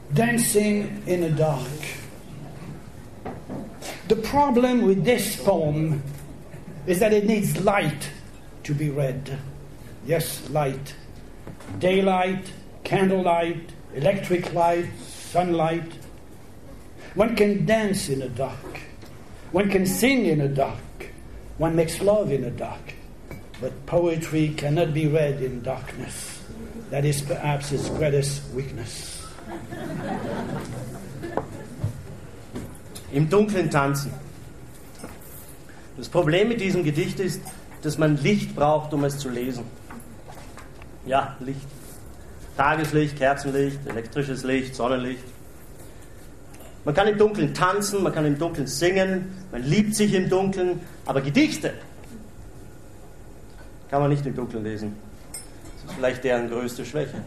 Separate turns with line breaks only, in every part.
Dancing in the Dark. The problem with this poem is that it needs light to be read. Yes, light. Daylight, candlelight, electric light, sunlight. One can dance in the dark. One can sing in the dark. One makes love in the dark. But poetry cannot be read in darkness. That is perhaps its greatest weakness.
Im Dunkeln tanzen. Das Problem mit diesem Gedicht ist, dass man Licht braucht, um es zu lesen. Ja, Licht. Tageslicht, Kerzenlicht, elektrisches Licht, Sonnenlicht. Man kann im Dunkeln tanzen, man kann im Dunkeln singen, man liebt sich im Dunkeln, aber Gedichte kann man nicht im Dunkeln lesen. Das ist vielleicht deren größte Schwäche.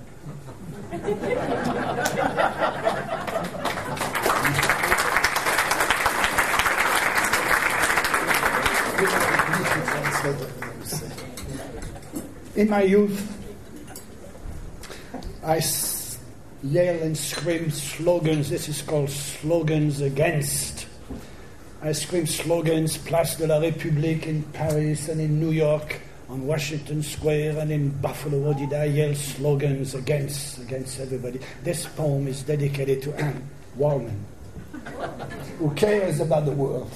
In my youth, I yell and scream slogans. This is called slogans against. I scream slogans, Place de la République in Paris and in New York, on Washington Square and in Buffalo. Did I yell slogans against everybody? This poem is dedicated to Anne Wallman, who cares about the world.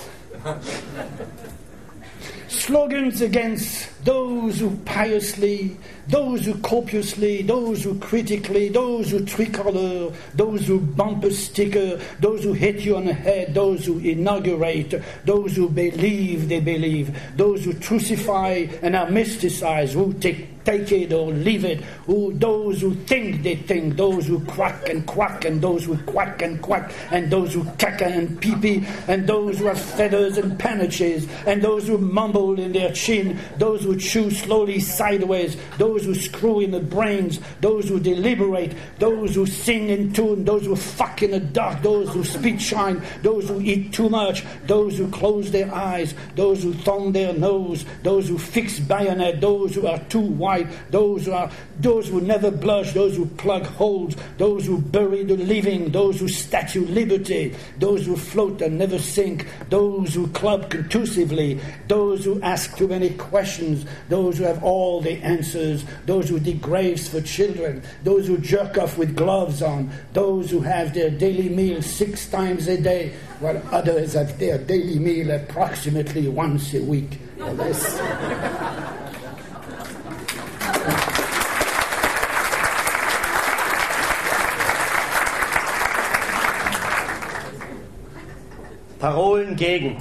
Slogans against those who piously, those who copiously, those who critically, those who tricolor, those who bumper sticker, those who hit you on the head, those who inaugurate, those who believe they believe, those who crucify and are mysticized, who take it or leave it, those who think they think, those who quack, and those who quack, and those who caca and pee-pee, and those who have feathers and panaches, and those who mumble in their chin, those who chew slowly sideways, those who screw in the brains, those who deliberate, those who sing in tune, those who fuck in the dark, those who spit shine, those who eat too much, those who close their eyes, those who thumb their nose, those who fix bayonet, those who are too wide, those who never blush, those who plug holes, those who bury the living, those who statue liberty, those who float and never sink, those who club contusively, those who ask too many questions, those who have all the answers, those who dig graves for children, those who jerk off with gloves on, those who have their daily meal 6 times a day, while others have their daily meal approximately once a week or less.
Parolen gegen.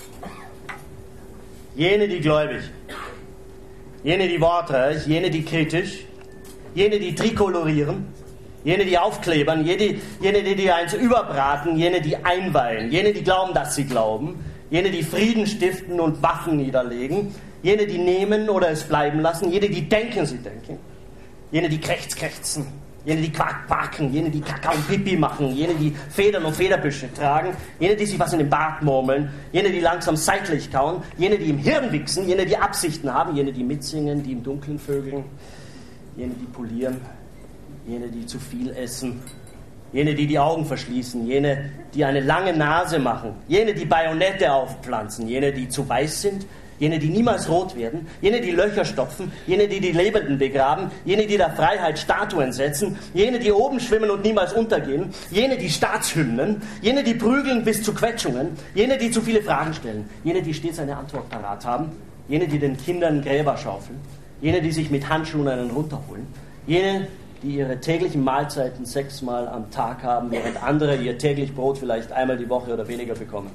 Jene, die gläubig, jene, die wortreich, jene, die kritisch, jene, die trikolorieren, jene, die aufklebern, jene, die eins überbraten, jene, die einweihen, jene, die glauben, dass sie glauben, jene, die Frieden stiften und Waffen niederlegen, jene, die nehmen oder es bleiben lassen, jene, die denken, sie denken, jene, die krächzen, jene, die quaken, jene, die Kakao und Pipi machen, jene, die Federn und Federbüsche tragen, jene, die sich was in den Bart murmeln, jene, die langsam seitlich kauen, jene, die im Hirn wichsen, jene, die Absichten haben, jene, die mitsingen, die im Dunkeln vögeln, jene, die polieren, jene, die zu viel essen, jene, die Augen verschließen, jene, die eine lange Nase machen, jene, die Bajonette aufpflanzen, jene, die zu weiß sind, jene, die niemals rot werden, jene, die Löcher stopfen, jene, die Lebenden begraben, jene, die der Freiheit Statuen setzen, jene, die oben schwimmen und niemals untergehen, jene, die Staatshymnen, jene, die prügeln bis zu Quetschungen, jene, die zu viele Fragen stellen, jene, die stets eine Antwort parat haben, jene, die den Kindern Gräber schaufeln, jene, die sich mit Handschuhen einen runterholen, jene, die ihre täglichen Mahlzeiten 6-mal am Tag haben, während andere ihr täglich Brot vielleicht einmal die Woche oder weniger bekommen.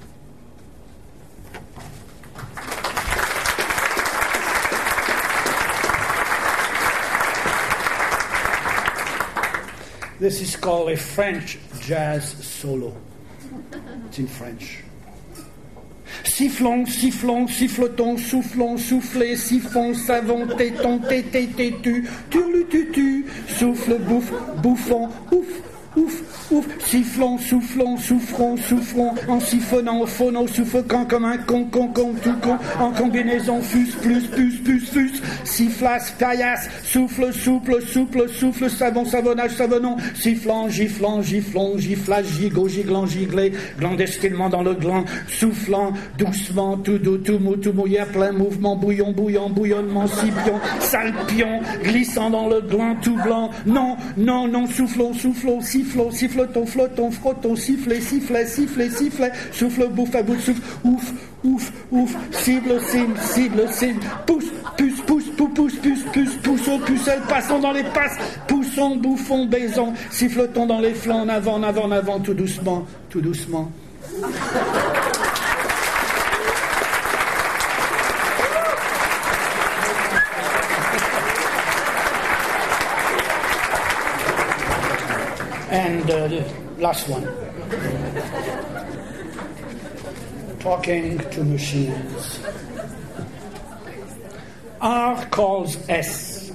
This is called a French jazz solo. It's in French. Sifflons, sifflons, sifflotons, soufflons, soufflez, siffons, savons, tétons, tété, tétu, turlu, tutu, souffle, bouffe, bouffons, ouf, ouf, ouf, sifflons, soufflons, souffrons, souffrons, en siphonnant, au phono, suffoquant comme un con, tout con, en combinaison, fus, fus, sifflasse, paillasse, souffle, souple, savon, savonnage, savonnant, sifflant, giflant, giflage, gigot, giglant, giglé, clandestinement dans le gland, soufflant, doucement, tout doux, tout mouillé, plein mouvement, bouillonnement, sipion, salpion, glissant dans le gland, tout blanc, non, soufflons, sifflotons, flottons, frottons, sifflet, souffle, bouffe à bout de souffle, ouf, cible, pousse, poussons, pucelle, passons dans les passes, poussons, bouffons, baisons, sifflotons dans les flancs, en avant, tout doucement. And the last one. Talking to machines. R calls S.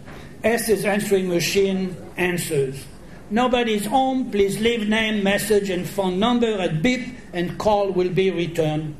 S is answering machine, answers. Nobody's home, please leave name, message and phone number at beep and call will be returned.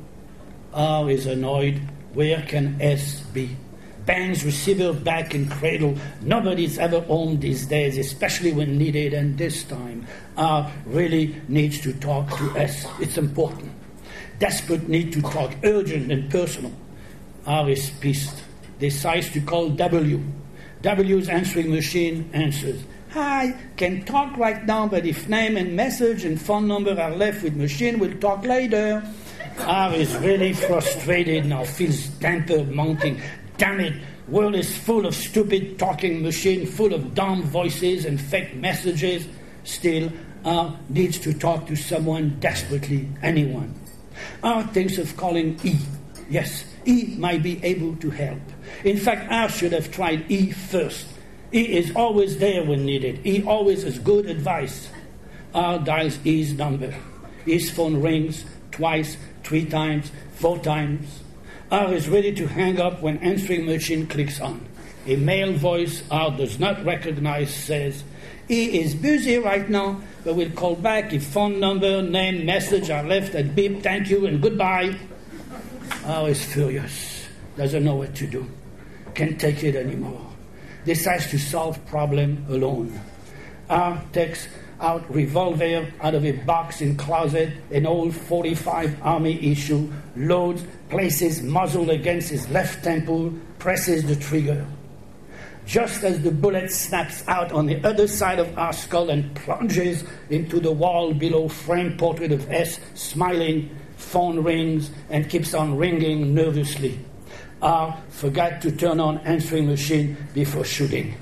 R is annoyed. Where can S be? Bangs receiver back in cradle. Nobody's ever home these days, especially when needed, and this time R really needs to talk to S. It's important. Desperate need to talk, urgent and personal. R is pissed. Decides to call W. W's answering machine answers. Hi, can talk right now, but if name and message and phone number are left with machine, we'll talk later. R is really frustrated now, feels temper mounting. Damn it, world is full of stupid talking machine, full of dumb voices and fake messages. Still, R needs to talk to someone desperately, anyone. R thinks of calling E. Yes, E might be able to help. In fact, R should have tried E first. E is always there when needed. E always has good advice. R dials E's number. E's phone rings twice, 3 times, 4 times. R is ready to hang up when answering machine clicks on. A male voice R does not recognize says, E is busy right now, but will call back if phone number, name, message are left at beep, thank you and goodbye. R is furious, doesn't know what to do, can't take it anymore, decides to solve problem alone. R takes out revolver out of a box in closet, an old 45 Army issue, loads, places muzzle against his left temple, presses the trigger. Just as the bullet snaps out on the other side of our skull and plunges into the wall below, framed portrait of S, smiling, phone rings and keeps on ringing nervously. R forgot to turn on answering machine before shooting.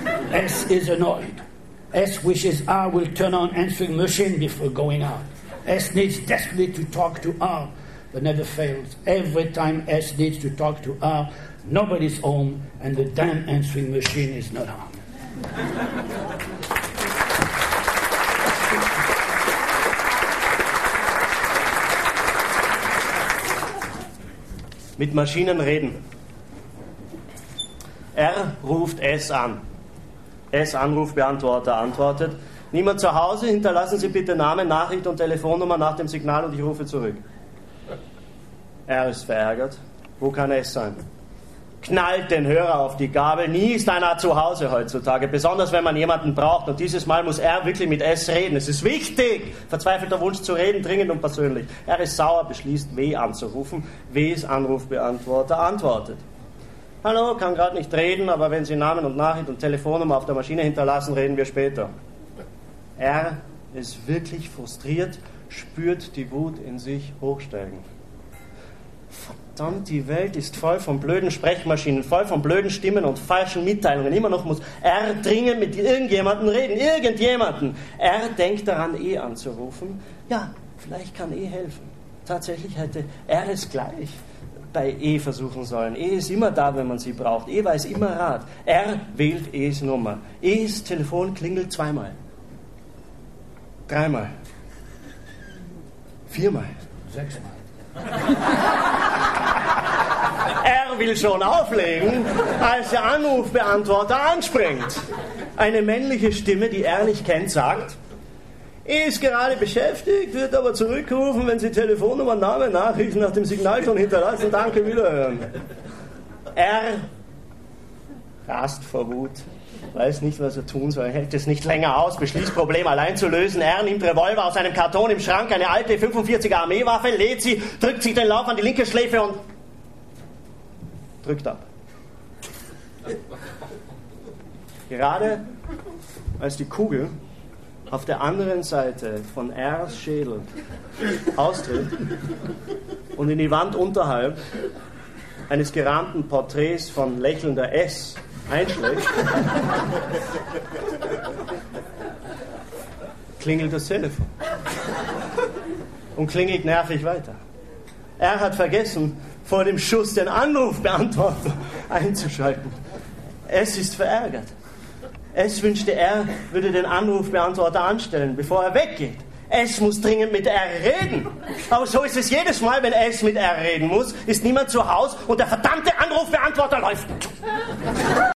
S is annoyed. S wishes R will turn on answering machine before going out. S needs desperately to talk to R, but never fails. Every time S needs to talk to R, nobody's home, and the damn answering machine is not on.
Mit Maschinen reden. R ruft S an. S Anrufbeantworter antwortet. Niemand zu Hause, hinterlassen Sie bitte Name, Nachricht und Telefonnummer nach dem Signal und ich rufe zurück. R ist verärgert. Wo kann S sein? Knallt den Hörer auf die Gabel. Nie ist einer zu Hause heutzutage, besonders wenn man jemanden braucht. Und dieses Mal muss R wirklich mit S reden. Es ist wichtig. Verzweifelter Wunsch zu reden, dringend und persönlich. R ist sauer, beschließt W anzurufen. Ws Anrufbeantworter antwortet. Hallo, kann gerade nicht reden, aber wenn Sie Namen und Nachricht und Telefonnummer auf der Maschine hinterlassen, reden wir später. R ist wirklich frustriert, spürt die Wut in sich hochsteigen. Verdammt, die Welt ist voll von blöden Sprechmaschinen, voll von blöden Stimmen und falschen Mitteilungen. Immer noch muss R dringend mit irgendjemandem reden, irgendjemanden. R denkt daran, E anzurufen. Ja, vielleicht kann E helfen. Tatsächlich hätte R es gleich bei E versuchen sollen. E ist immer da, wenn man sie braucht. E weiß immer Rat. R wählt E's Nummer. E's Telefon klingelt 2-mal. 3-mal. 4-mal.
6-mal.
Er will schon auflegen, als der Anrufbeantworter anspringt. Eine männliche Stimme, die er nicht kennt, sagt: Ist gerade beschäftigt, wird aber zurückgerufen, wenn Sie Telefonnummer, Name, Nachrichten nach dem Signalton hinterlassen. Danke, wiederhören. R rast vor Wut, weiß nicht, was er tun soll, hält es nicht länger aus, beschließt, Problem allein zu lösen. R nimmt Revolver aus einem Karton im Schrank, eine alte 45er Armeewaffe, lädt sie, drückt sich den Lauf an die linke Schläfe und drückt ab. Gerade als die Kugel auf der anderen Seite von Rs Schädel austritt und in die Wand unterhalb eines gerahmten Porträts von lächelnder S einschlägt, klingelt das Telefon und klingelt nervig weiter. Er hat vergessen, vor dem Schuss den Anrufbeantworter einzuschalten. S ist verärgert. S wünschte, er würde den Anrufbeantworter anstellen, bevor er weggeht. S muss dringend mit R reden. Aber so ist es jedes Mal, wenn S mit R reden muss, ist niemand zu Hause und der verdammte Anrufbeantworter läuft.